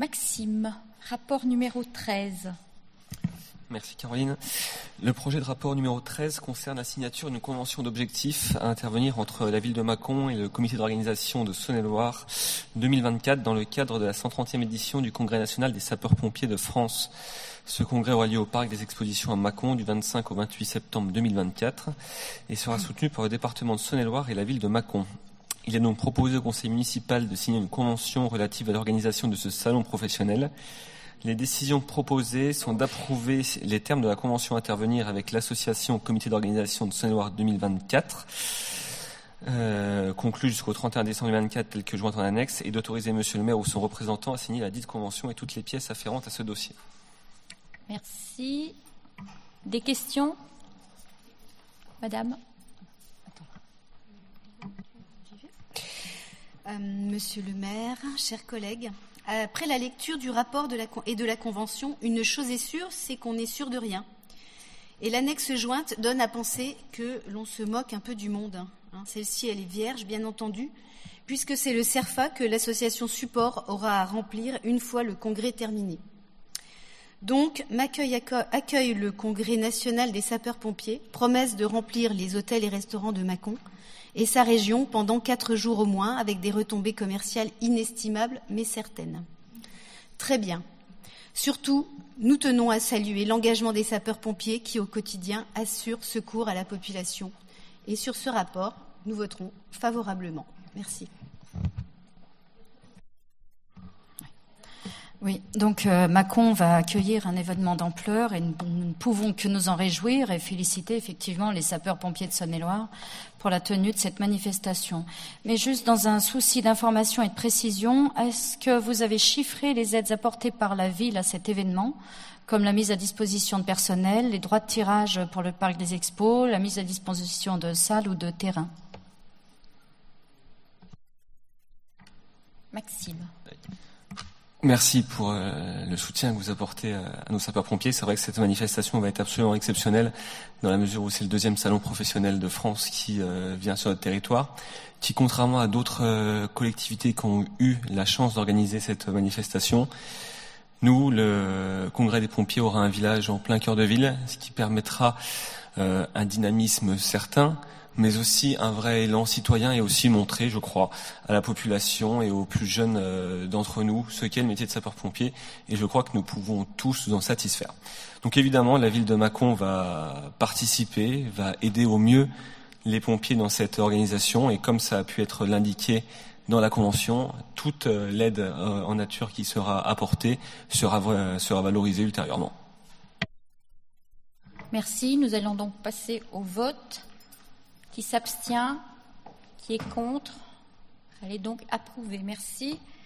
Maxime, rapport numéro 13. Merci Caroline. Le projet de rapport numéro 13 concerne la signature d'une convention d'objectifs à intervenir entre la ville de Mâcon et le comité d'organisation de Saône-et-Loire 2024 dans le cadre de la 130e édition du Congrès national des sapeurs-pompiers de France. Ce congrès aura lieu au Parc des Expositions à Mâcon du 25 au 28 septembre 2024 et sera soutenu par le département de Saône-et-Loire et la ville de Mâcon. Il est donc proposé au conseil municipal de signer une convention relative à l'organisation de ce salon professionnel. Les décisions proposées sont d'approuver les termes de la convention à intervenir avec l'association comité d'organisation de Saône-et-Loire 2024, conclue jusqu'au 31 décembre 2024 tel que jointe en annexe, et d'autoriser monsieur le maire ou son représentant à signer la dite convention et toutes les pièces afférentes à ce dossier. Merci. Des questions, madame? Monsieur le maire, chers collègues, après la lecture du rapport et de la convention, une chose est sûre, c'est qu'on n'est sûr de rien. Et l'annexe jointe donne à penser que l'on se moque un peu du monde. Celle-ci, elle est vierge, bien entendu, puisque c'est le CERFA que l'association support aura à remplir une fois le congrès terminé. Donc, M'accueille accueille le congrès national des sapeurs-pompiers, promesse de remplir les hôtels et restaurants de Mâcon et sa région pendant 4 jours au moins, avec des retombées commerciales inestimables mais certaines. Très bien. Surtout, nous tenons à saluer l'engagement des sapeurs-pompiers qui, au quotidien, assurent secours à la population. Et sur ce rapport, nous voterons favorablement. Merci. Oui, donc Mâcon va accueillir un événement d'ampleur et nous ne pouvons que nous en réjouir et féliciter effectivement les sapeurs-pompiers de Saône-et-Loire pour la tenue de cette manifestation. Mais juste dans un souci d'information et de précision, est-ce que vous avez chiffré les aides apportées par la ville à cet événement, comme la mise à disposition de personnel, les droits de tirage pour le parc des expos, la mise à disposition de salles ou de terrains? Maxime. Merci pour le soutien que vous apportez à nos sapeurs-pompiers. C'est vrai que cette manifestation va être absolument exceptionnelle dans la mesure où c'est le 2e salon professionnel de France qui vient sur notre territoire, qui, contrairement à d'autres collectivités qui ont eu la chance d'organiser cette manifestation, nous, le Congrès des pompiers aura un village en plein cœur de ville, ce qui permettra un dynamisme certain, mais aussi un vrai élan citoyen et aussi montrer, je crois, à la population et aux plus jeunes d'entre nous ce qu'est le métier de sapeur-pompier, et je crois que nous pouvons tous nous en satisfaire. Donc évidemment, la ville de Mâcon va participer, va aider au mieux les pompiers dans cette organisation, et comme ça a pu être l'indiqué dans la convention, toute l'aide en nature qui sera apportée sera valorisée ultérieurement. Merci, nous allons donc passer au vote. Qui s'abstient? Qui est contre? Elle est donc approuvée. Merci.